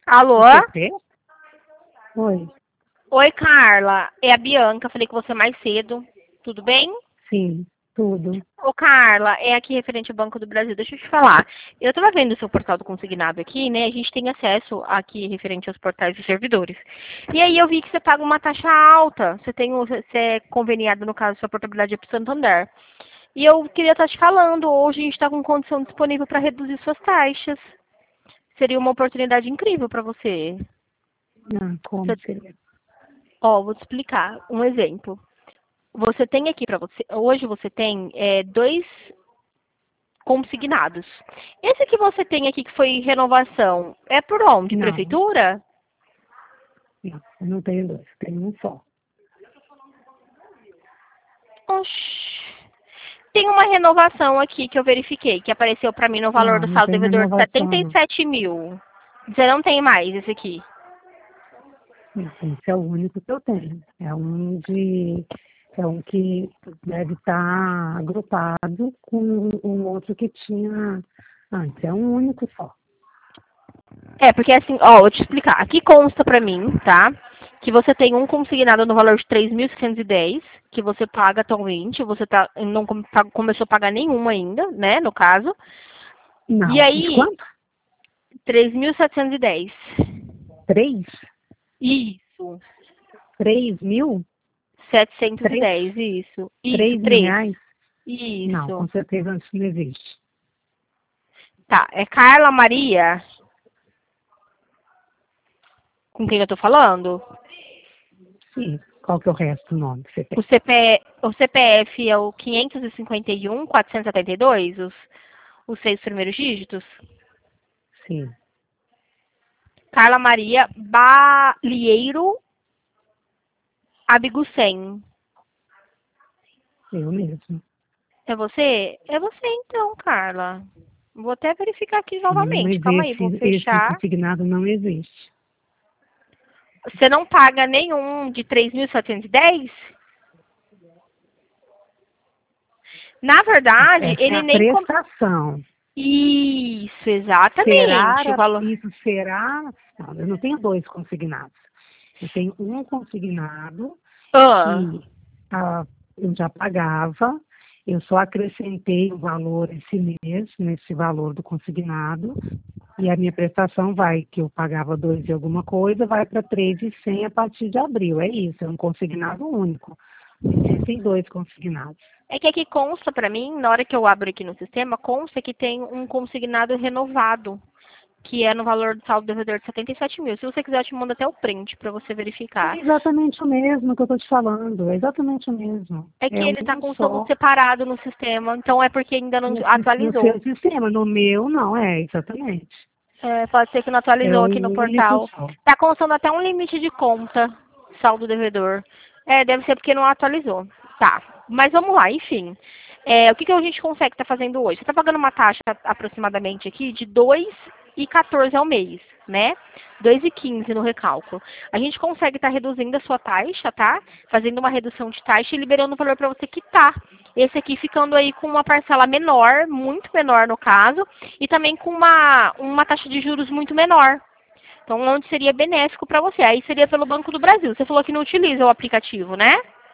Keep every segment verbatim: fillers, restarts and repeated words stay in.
Alô? C P? Oi. Oi, Carla. É a Bianca. Falei com você mais cedo. Tudo bem? Sim, tudo. Ô, Carla, é aqui referente ao Banco do Brasil. Deixa eu te falar. Eu estava vendo o seu portal do consignado aqui, né? A gente tem acesso aqui referente aos portais dos servidores. E aí eu vi que você paga uma taxa alta. Você tem o- você é conveniado, no caso, sua portabilidade é para o Santander. E eu queria estar te falando, hoje a gente está com condição disponível para reduzir suas taxas. Seria uma oportunidade incrível para você. Ah, como Você- seria? Ó, vou te explicar um exemplo. Você tem aqui para você, hoje você tem é, dois consignados. Esse que você tem aqui que foi renovação, é por onde? Não, Prefeitura? não, eu não tenho dois, tenho um só. Oxi. Tem uma renovação aqui que eu verifiquei, que apareceu para mim no valor Não, do não saldo tem devedor de renovação, setenta e não. sete mil. Você não tem mais esse aqui. Não, esse é o único que eu tenho. É um de. É um que deve estar agrupado com um outro que tinha antes. É um único só. É, porque assim, ó, vou te explicar. Aqui consta pra mim, tá? Que você tem um consignado no valor de três mil seiscentos e dez, que você paga atualmente, você tá, não come- pa- começou a pagar nenhum ainda, né, no caso. E Não, de aí, quanto? três mil setecentos e dez. Três? Isso. Três mil? Três? setecentos e dez, isso. Isso, Três mil três. reais? Não, Isso. com certeza isso não existe. Tá, é Carla Maria, com quem eu tô falando? Sim. Qual que é o resto do nome que você O, tem? C P, o C P F é o quinhentos e cinquenta e um, quatrocentos e setenta e dois, os, os seis primeiros dígitos? Sim, Carla Maria Balieiro Abigucem. eu mesmo. É você? É você então, Carla. Vou até verificar aqui Não, novamente. mas Calma aí, vou esse, esse fechar. consignado não existe. Você não paga nenhum de três mil setecentos e dez? Na verdade, Essa é ele a nem... Com... prestação. Isso, exatamente. O Será, valor... isso será... Não, eu não tenho dois consignados. Eu tenho um consignado Ah, que ah, eu já pagava, eu só acrescentei o valor esse mês, nesse valor do consignado, e a minha prestação vai, que eu pagava dois e alguma coisa, vai para três e cem a partir de abril. É isso, é um consignado único. Não existem dois consignados. é que aqui consta pra mim, na hora que eu abro aqui no sistema, consta que tem um consignado renovado, que é no valor do saldo devedor de setenta e sete mil. Se você quiser, eu te mando até o print para você verificar. É exatamente o mesmo que eu estou te falando, é exatamente o mesmo. É que É ele está um constando só separado no sistema, então é porque ainda não no, sis- no atualizou. seu sistema, no meu não, é exatamente. É, pode ser que não É atualizou aqui no um único portal. só. Está constando até um limite de conta, saldo devedor. É, deve ser porque não atualizou. Tá, mas vamos lá, enfim. É, o que, que a gente consegue estar fazendo hoje? Você está pagando uma taxa aproximadamente aqui de dois e quatorze ao mês, né? dois e quinze no recálculo. A gente consegue estar reduzindo a sua taxa, tá? Fazendo uma redução de taxa e liberando o valor para você quitar. Esse aqui ficando aí com uma parcela menor, muito menor no caso, e também com uma, uma taxa de juros muito menor. Então, onde seria benéfico para você? Aí seria pelo Banco do Brasil. Você falou que não utiliza o aplicativo, né?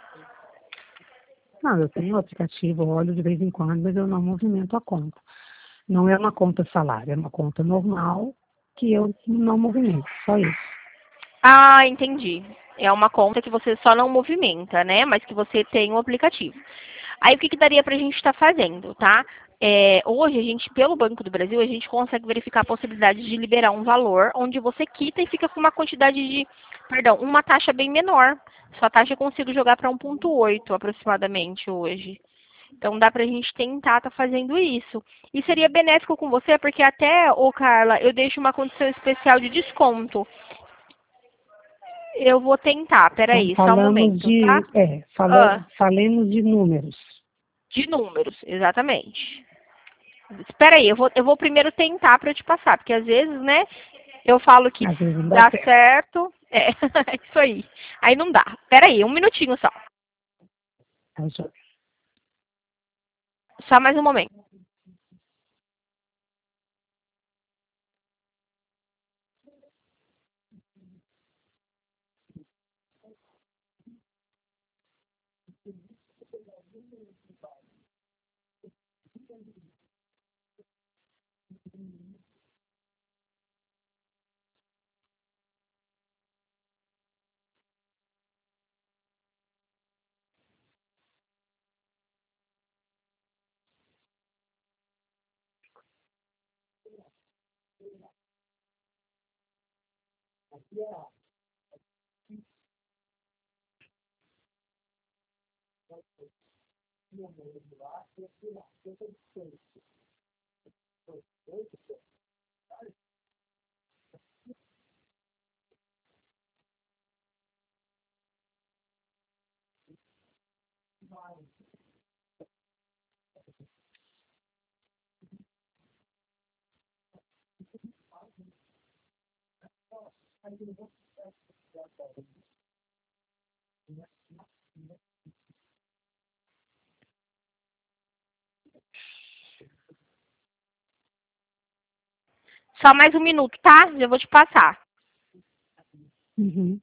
Não, eu tenho o aplicativo, eu olho de vez em quando, mas eu não movimento a conta. Não é uma conta salário, é uma conta normal que eu não movimento, só isso. Ah, entendi. É uma conta que você só não movimenta, né? Mas que você tem o aplicativo. Aí o que, que daria para a gente estar fazendo, tá? É, hoje a gente, pelo Banco do Brasil, a gente consegue verificar a possibilidade de liberar um valor onde você quita e fica com uma quantidade de, perdão, uma taxa bem menor. Sua taxa eu consigo jogar para um vírgula oito aproximadamente hoje. Então dá pra gente tentar estar fazendo isso. E seria benéfico com você, porque até, ô Carla, eu deixo uma condição especial de desconto. Eu vou tentar, Então, peraí, só um falamos momento, tá? de, é, fala, Ah, falemos de números. de números, exatamente. Espera aí, eu vou, eu vou primeiro tentar para eu te passar, porque às vezes, né, eu falo que Às vezes não dá dá certo. certo, é, é isso aí. Aí não dá. Espera aí, um minutinho só. Tá, joia. Só mais um momento. Só mais um minuto, tá? Já vou te passar. Uhum.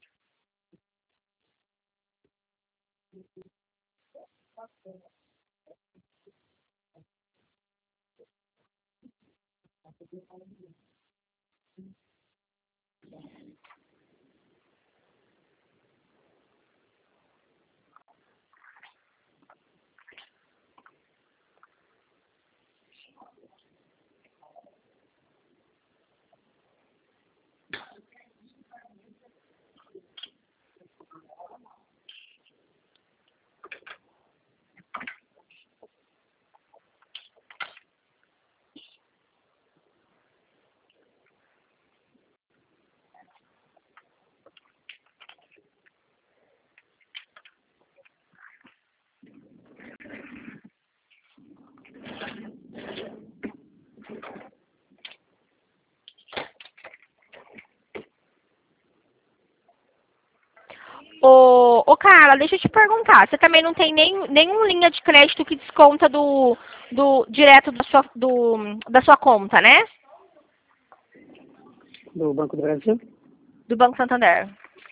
Ô, ô, Carla, deixa eu te perguntar. Você também não tem nem, nenhuma linha de crédito que desconta do, do direto da sua, do, da sua conta, né? Do Banco do Brasil? Do Banco Santander.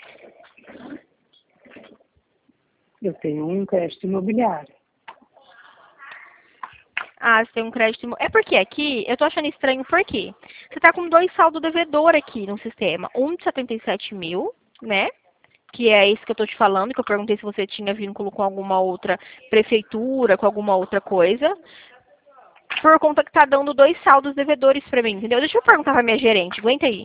Eu tenho um crédito imobiliário. Ah, você tem um crédito. imo- É porque aqui, eu tô achando estranho porque você tá com dois saldo devedor aqui no sistema. Um de setenta e sete mil, né? Que é esse que eu tô te falando, que eu perguntei se você tinha vínculo com alguma outra prefeitura, com alguma outra coisa. Por conta que tá dando dois saldos devedores pra mim, entendeu? Deixa eu perguntar pra minha gerente, aguenta aí.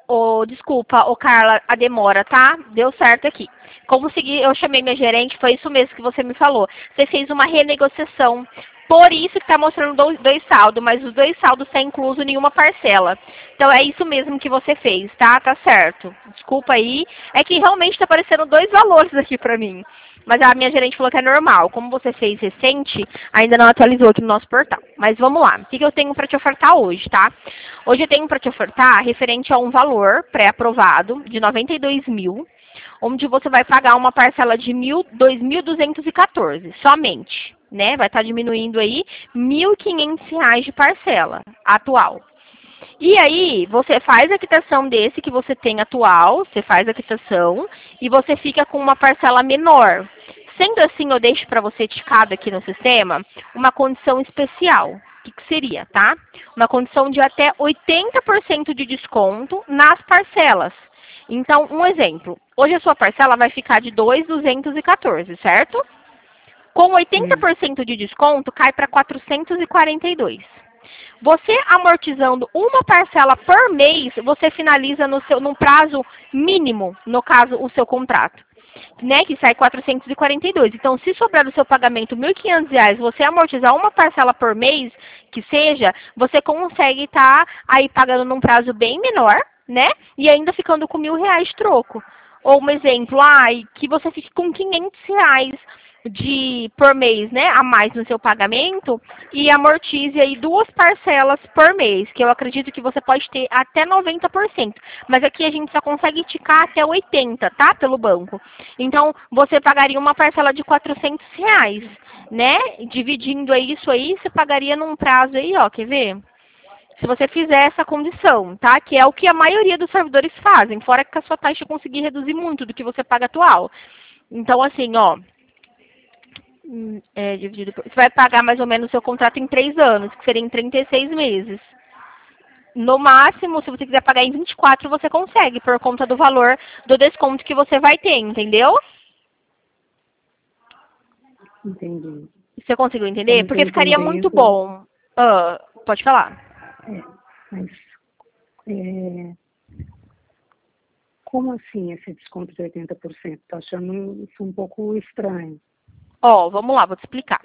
Ô, desculpa, ô Carla, a demora, tá? Deu certo aqui. Consegui, eu chamei minha gerente, foi isso mesmo que você me falou. Você fez uma renegociação. Por isso que está mostrando dois, dois saldos, mas os dois saldos está incluso em uma parcela. Então é isso mesmo que você fez, tá? Tá certo. Desculpa aí. É que realmente está aparecendo dois valores aqui para mim. Mas a minha gerente falou que é normal. Como você fez recente, ainda não atualizou aqui no nosso portal. Mas vamos lá. O que, que eu tenho para te ofertar hoje, tá? Hoje eu tenho para te ofertar referente a um valor pré-aprovado de noventa e dois mil, onde você vai pagar uma parcela de dois mil duzentos e quatorze somente, né? Vai estar diminuindo aí mil e quinhentos reais de parcela atual. E aí, você faz a quitação desse que você tem atual, você faz a quitação e você fica com uma parcela menor. Sendo assim, eu deixo para você ticado aqui no sistema uma condição especial. O que, que seria, tá? Uma condição de até oitenta por cento de desconto nas parcelas. Então, um exemplo. Hoje a sua parcela vai ficar de dois mil duzentos e quatorze, certo? Com oitenta por cento de desconto, cai para quatrocentos e quarenta e dois. Você amortizando uma parcela por mês, você finaliza no seu, num prazo mínimo, no caso, o seu contrato, né, que sai quatrocentos e quarenta e dois. Então, se sobrar do seu pagamento mil e quinhentos reais, você amortizar uma parcela por mês, que seja, você consegue estar tá aí pagando num prazo bem menor, né, e ainda ficando com mil reais de troco. Ou um exemplo, ai, que você fique com quinhentos reais de, por mês, né, a mais no seu pagamento e amortize aí duas parcelas por mês, que eu acredito que você pode ter até noventa por cento. Mas aqui a gente só consegue ticar até oitenta por cento, tá, pelo banco. Então, você pagaria uma parcela de quatrocentos reais, né, dividindo isso aí, você pagaria num prazo aí, ó, quer ver? Se você fizer essa condição, tá? Que é o que a maioria dos servidores fazem, fora que a sua taxa conseguir reduzir muito do que você paga atual. Então, assim, ó, é, dividido por, você vai pagar mais ou menos o seu contrato em três anos, que seria em trinta e seis meses. No máximo, se você quiser pagar em vinte e quatro, você consegue, por conta do valor do desconto que você vai ter, entendeu? Entendi. Você conseguiu entender? Porque ficaria entendendo. muito bom. Ah, pode falar. É, mas é, como assim esse desconto de oitenta por cento? Estou achando isso um pouco estranho. Ó, vamos lá, vou te explicar.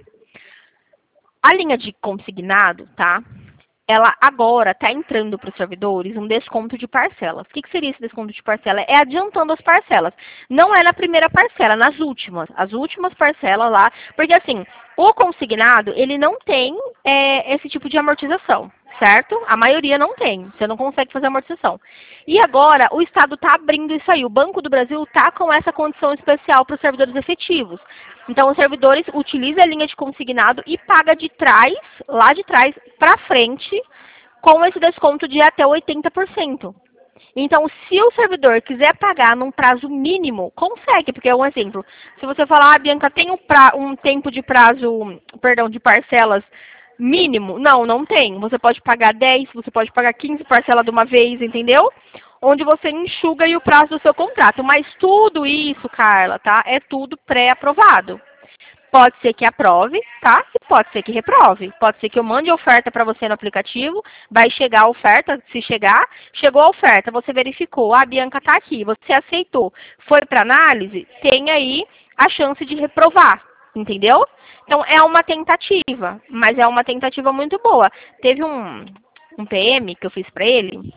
A linha de consignado, tá? Ela agora está entrando para os servidores um desconto de parcelas. O que, que seria esse desconto de parcela? É adiantando as parcelas. Não é na primeira parcela, nas últimas. As últimas parcelas lá. Porque assim, o consignado, ele não tem é, esse tipo de amortização, certo? A maioria não tem. Você não consegue fazer amortização. E agora, o Estado está abrindo isso aí. O Banco do Brasil está com essa condição especial para os servidores efetivos. Então, os servidores utilizam a linha de consignado e paga de trás, lá de trás, para frente, com esse desconto de até oitenta por cento. Então, se o servidor quiser pagar num prazo mínimo, consegue, porque é um exemplo. Se você falar, ah, Bianca, tem um, pra, um tempo de prazo, perdão, de parcelas mínimo? Não, não tem. Você pode pagar dez, você pode pagar quinze parcelas de uma vez, entendeu? Onde você enxuga aí o prazo do seu contrato. Mas tudo isso, Carla, tá? É tudo pré-aprovado. Pode ser que aprove, tá? E pode ser que reprove. Pode ser que eu mande a oferta para você no aplicativo, vai chegar a oferta, se chegar, chegou a oferta, você verificou, ah, a Bianca tá aqui, você aceitou, foi para análise, tem aí a chance de reprovar, entendeu? Então, é uma tentativa, mas é uma tentativa muito boa. Teve um, um P M que eu fiz para ele,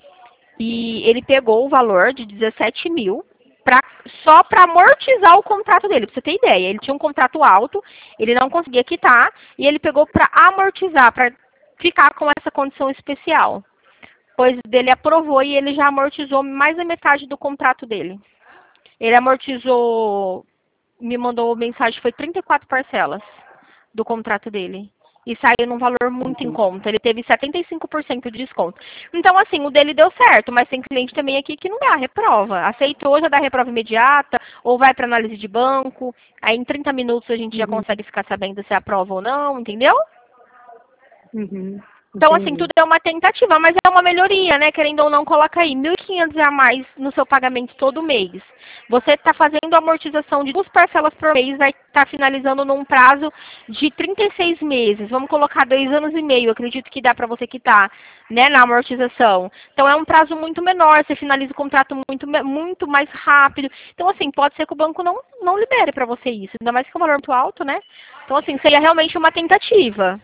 e ele pegou o valor de dezessete mil pra, só para amortizar o contrato dele, para você ter ideia. Ele tinha um contrato alto, ele não conseguia quitar, e ele pegou para amortizar, para ficar com essa condição especial. Pois dele aprovou e ele já amortizou mais da metade do contrato dele. Ele amortizou, me mandou mensagem, foi trinta e quatro parcelas do contrato dele. E saiu num valor muito em conta. Ele teve setenta e cinco por cento de desconto. Então, assim, o dele deu certo, mas tem cliente também aqui que não dá reprova. Aceitou, já dá reprova imediata, ou vai para análise de banco. Aí, em trinta minutos, a gente já Uhum. consegue ficar sabendo se aprova ou não, entendeu? Uhum. Então, assim, Entendi. tudo é uma tentativa, mas é uma melhoria, né? Querendo ou não, coloca aí mil e quinhentos a mais no seu pagamento todo mês. Você está fazendo a amortização de duas parcelas por mês, vai estar finalizando num prazo de trinta e seis meses. Vamos colocar dois anos e meio, acredito que dá para você quitar, né, na amortização. Então, é um prazo muito menor, você finaliza o contrato muito, muito mais rápido. Então, assim, pode ser que o banco não, não libere para você isso, ainda mais que é um valor muito alto, né? Então, assim, seria realmente uma tentativa.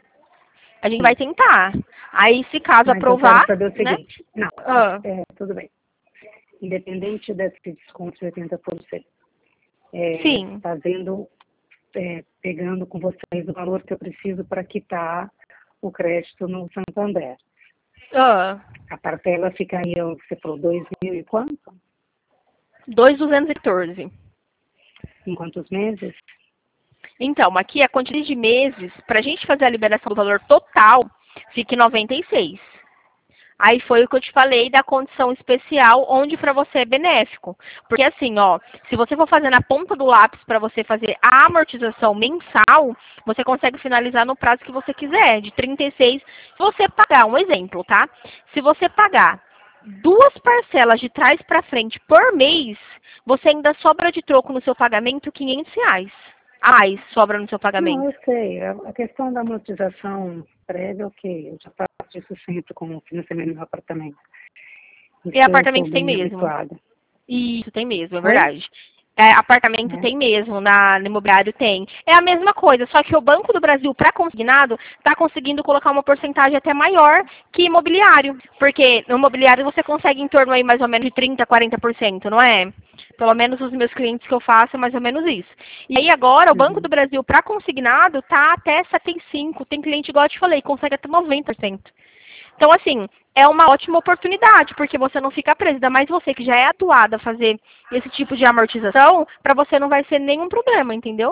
A gente vai Sim. tentar. Aí, se caso Mas eu quero aprovar, saber o né? seguinte. Não, Ah, é, tudo bem. Independente desse desconto de oitenta por cento, é, sim. fazendo, é, pegando com vocês o valor que eu preciso para quitar o crédito no Santander. Ah, A parcela ficaria, você falou, dois mil e quanto? dois mil duzentos e quatorze. Em quantos meses? Então, aqui a quantidade de meses, para a gente fazer a liberação do valor total, fica em noventa e seis. Aí foi o que eu te falei da condição especial, onde para você é benéfico. Porque assim, ó, se você for fazer na ponta do lápis para você fazer a amortização mensal, você consegue finalizar no prazo que você quiser, de trinta e seis. Se você pagar, um exemplo, tá? Se você pagar duas parcelas de trás para frente por mês, você ainda sobra de troco no seu pagamento quinhentos reais. A mais sobra no seu Não, pagamento. eu sei. A a questão da amortização prévia, ok. Eu já faço isso sempre com o financiamento do meu apartamento. E Isso eu estou apartamento tem bem mesmo. habituada. Isso, tem mesmo, é Oi? verdade. É, apartamento Né? tem mesmo, na, no imobiliário tem. É a mesma coisa, só que o Banco do Brasil, para consignado, está conseguindo colocar uma porcentagem até maior que imobiliário. Porque no imobiliário você consegue em torno aí mais ou menos de trinta, quarenta por cento, não é? Pelo menos os meus clientes que eu faço é mais ou menos isso. E aí agora o Banco do Uhum. Brasil, para consignado, tá até setenta e cinco por cento. Tem cliente, igual eu te falei, consegue até noventa por cento. Então, assim, é uma ótima oportunidade, porque você não fica preso. Ainda mais você que já é atuado a fazer esse tipo de amortização, para você não vai ser nenhum problema, entendeu?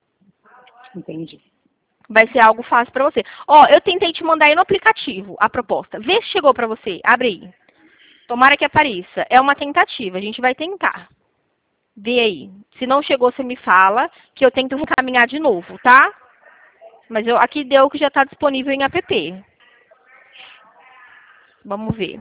Entendi. Vai ser algo fácil para você. Ó, eu tentei te mandar aí no aplicativo a proposta. Vê se chegou para você. Abre aí. Tomara que apareça. É uma tentativa, a gente vai tentar. Vê aí. Se não chegou, você me fala, que eu tento encaminhar de novo, tá? Mas eu, aqui deu que já está disponível em app. Vamos ver.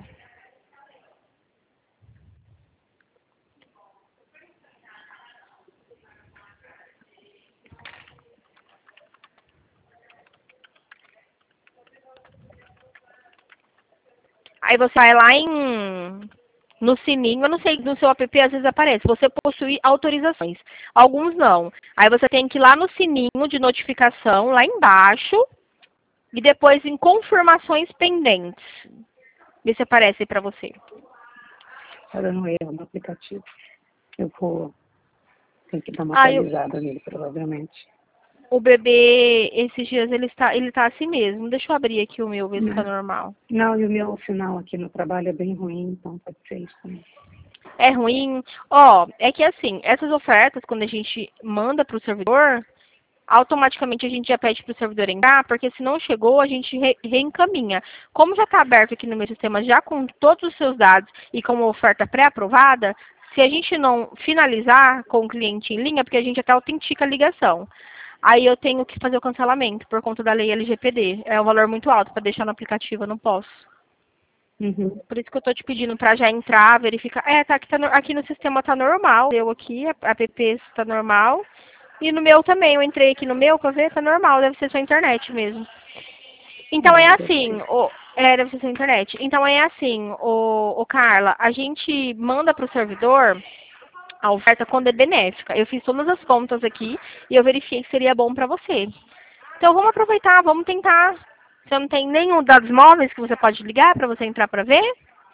Aí você vai lá em no sininho, eu não sei, no seu app às vezes aparece, você possui autorizações. Alguns não. Aí você tem que ir lá no sininho de notificação, lá embaixo, e depois em confirmações pendentes. Vê se aparece aí pra você. Está dando erro no aplicativo. Eu vou ter que dar uma Ah, eu, atualizada nele, provavelmente. o bebê, esses dias, ele está, ele tá assim mesmo. Deixa eu abrir aqui o meu, ver se tá Né? normal. Não, e o meu sinal aqui no trabalho é bem ruim, então pode ser isso também. É ruim. Ó, é que assim, essas ofertas, quando a gente manda pro servidor, automaticamente a gente já pede para o servidor entrar, porque se não chegou, a gente re reencaminha. Como já está aberto aqui no meu sistema, já com todos os seus dados e com uma oferta pré-aprovada, se a gente não finalizar com o cliente em linha, porque a gente até autentica a ligação. Aí eu tenho que fazer o cancelamento por conta da lei L G P D. É um valor muito alto para deixar no aplicativo, eu não posso. Uhum. Por isso que eu estou te pedindo para já entrar, verificar. É, tá, aqui, tá no, aqui no sistema tá normal. Eu aqui, a app está normal. E no meu também, eu entrei aqui no meu pra ver, tá normal, deve ser sua internet mesmo. Então é É, deve assim, ser. o, é, deve ser sua internet. Então é assim, o, o Carla, a gente manda pro servidor a oferta quando é benéfica. Eu fiz todas as contas aqui e eu verifiquei que seria bom pra você. Então vamos aproveitar, vamos tentar. Você não tem nenhum dados móveis que você pode ligar pra você entrar pra ver?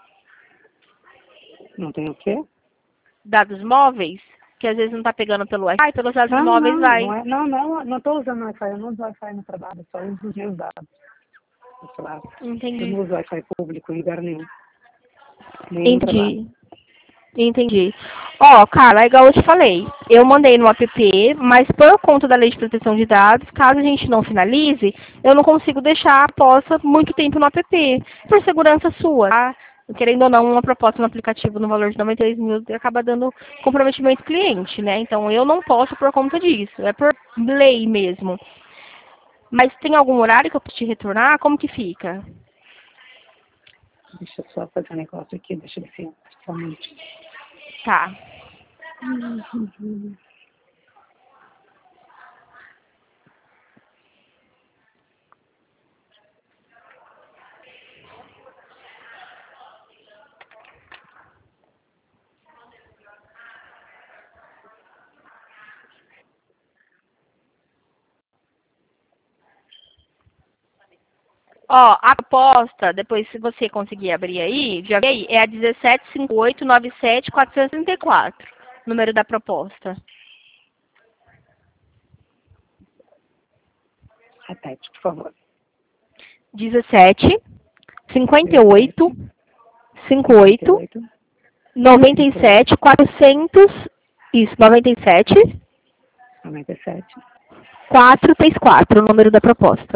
Não tem o quê? Dados móveis? Que às vezes não tá pegando pelo Wi-Fi, pelos dados Não, móveis não, não vai. é. Não, não, não estou usando Wi-Fi, eu não uso Wi-Fi no trabalho, só uso os meus dados. Claro. Eu Entendi. não uso Wi-Fi público em lugar nenhum, nem no trabalho. Entendi. Entendi. Ó, cara, é igual eu te falei, eu mandei no app, mas por conta da lei de proteção de dados, caso a gente não finalize, eu não consigo deixar a posta muito tempo no app, por segurança sua, tá? Querendo ou não, uma proposta no aplicativo no valor de noventa e dois mil acaba dando comprometimento cliente, né? Então eu não posso por conta disso, é por lei mesmo. Mas tem algum horário que eu posso te retornar? Como que fica? Deixa eu só fazer um negócio aqui, deixa eu ver se somente. Tá. Uhum. Ó, a proposta, depois se você conseguir abrir aí, já vi aí, é a dezessete cinquenta e oito noventa e sete quatrocentos e trinta e quatro, número da proposta. Repete, por favor. dezessete cinquenta e oito cinquenta e oito noventa e sete quatrocentos, isso, noventa e sete noventa e sete. quatrocentos e trinta e quatro, o número da proposta.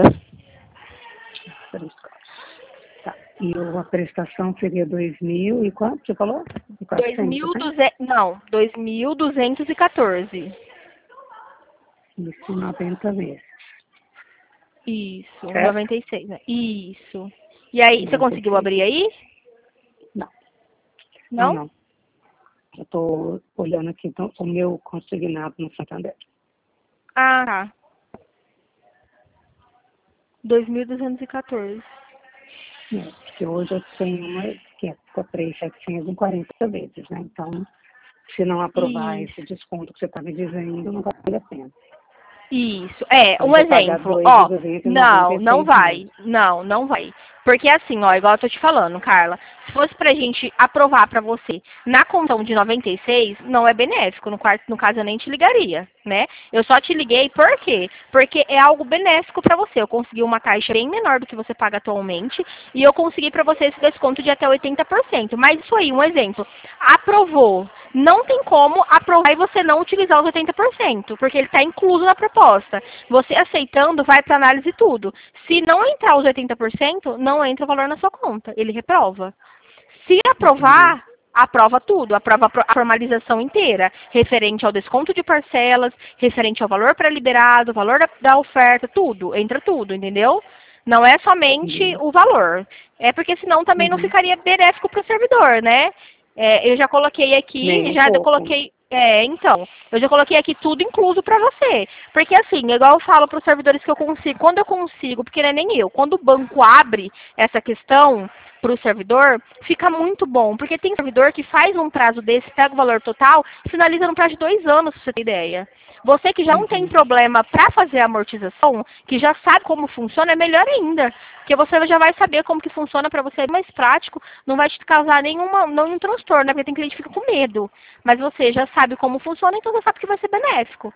Tá. E a prestação seria dois mil e quanto você falou? dois mil e duzentos, não, dois mil duzentos e quatorze. Isso, noventa meses. Isso, Certo? noventa e seis, né? Isso. E aí, você conseguiu abrir aí? Não. Não? Não, não. Eu estou olhando aqui então, o meu consignado no Santander. Ah, tá. dois mil duzentos e quatorze. É, porque hoje eu tenho uma que é por três mil setecentos e quarenta vezes, né? Então, se não aprovar Isso. esse desconto que você está me dizendo, não vale a pena. Isso. É, Eu um vou pagar exemplo. dois Ó, mil duzentos e noventa não, e não seis vai. mesmo. Não, não vai. Porque assim, ó, igual eu tô te falando, Carla, se fosse pra gente aprovar pra você na condição de noventa e seis, não é benéfico. No, quarto, no caso, eu nem te ligaria, né? Eu só te liguei por quê? Porque é algo benéfico pra você. Eu consegui uma taxa bem menor do que você paga atualmente e eu consegui pra você esse desconto de até oitenta por cento. Mas isso aí, um exemplo. Aprovou. Não tem como aprovar e você não utilizar os oitenta por cento, porque ele está incluso na proposta. Você aceitando, vai para análise tudo. Se não entrar os oitenta por cento, não entra o valor na sua conta. Ele reprova. Se aprovar, aprova tudo. Aprova a formalização inteira, referente ao desconto de parcelas, referente ao valor pré-liberado, valor da, da oferta, tudo. Entra tudo, entendeu? Não é somente Uhum. o valor. É porque senão também não Uhum. ficaria benéfico para o servidor, né? É, eu já coloquei aqui, Nem um já eu pouco. coloquei, é, então, eu já coloquei aqui tudo incluso para você. Porque assim, igual eu falo para os servidores que eu consigo, quando eu consigo, porque não é nem eu, quando o banco abre essa questão para o servidor, fica muito bom. Porque tem servidor que faz um prazo desse, pega o valor total, finaliza no prazo de dois anos, pra você ter ideia. Você que já não tem Uhum. problema para fazer a amortização, que já sabe como funciona, é melhor ainda. Porque você já vai saber como que funciona para você, é mais prático, não vai te causar nenhuma, nenhum transtorno, né? Porque tem cliente que fica com medo. Mas você já sabe como funciona, então você sabe que vai ser benéfico.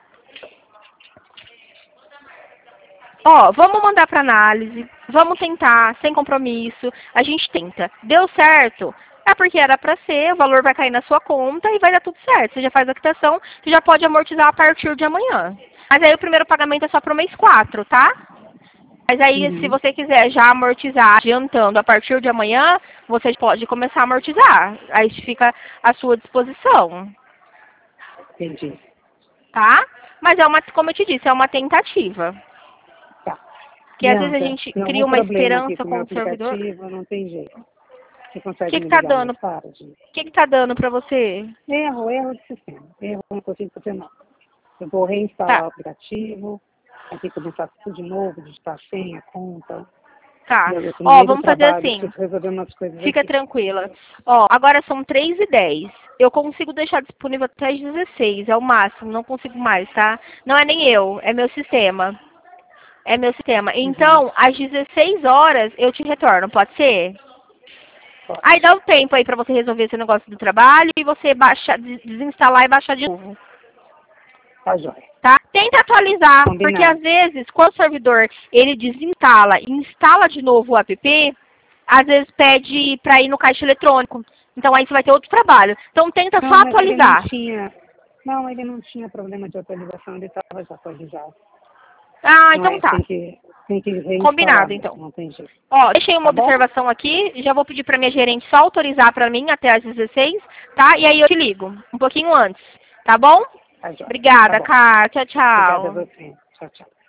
Ó, vamos mandar para análise, vamos tentar, sem compromisso, a gente tenta. Deu certo? É porque era para ser, o valor vai cair na sua conta e vai dar tudo certo. Você já faz a quitação, você já pode amortizar a partir de amanhã. Mas aí o primeiro pagamento é só para o mês quatro, tá? Mas aí, Uhum. se você quiser já amortizar adiantando a partir de amanhã, você pode começar a amortizar. Aí fica à sua disposição, Entendi. tá? Mas é uma, como eu te disse, é uma tentativa. Tá. Porque às vezes a Bianca, gente tem cria algum uma problema aqui esperança com o meu com o servidor. aplicativo? Não tem jeito. Você O consegue que que me tá ligar dando? mais O tarde? que que tá dando pra você? Erro, erro de sistema. Erro, não consigo fazer nada. Eu vou reinstalar Tá, o aplicativo, aqui começar tudo de novo, digitar a senha, conta. tá. Eu estou no Ó, meio do vamos fazer trabalho, assim. preciso resolver umas coisas Fica aqui. tranquila. Ó, agora são três e dez. Eu consigo deixar disponível até as dezesseis, é o máximo, não consigo mais, tá? Não é nem eu, é meu sistema. É meu sistema. Uhum. Então, às dezesseis horas eu te retorno, pode ser? Pode. Aí dá o tempo aí pra você resolver esse negócio do trabalho e você baixar, des- desinstalar e baixar de novo. Tá jóia. Tá? Tenta atualizar, porque às Combinado. vezes, quando o servidor ele desinstala e instala de novo o app, às vezes pede para ir no caixa eletrônico. Então aí você vai ter outro trabalho. Então tenta Não, só mas ele não atualizar. tinha. Não, ele não tinha problema de atualização, ele estava já atualizado. Ah, Não então é, tá. tem que, tem que reinstalar Combinado, mesmo, então. não tem jeito. Ó, deixei uma Tá bom? observação aqui, já vou pedir para minha gerente só autorizar para mim até às dezesseis, tá? E aí eu te ligo, um pouquinho antes, tá bom? Tá jóia. Tá Obrigada, bom. Car. Tchau, Obrigada a tchau. você. Tchau, tchau.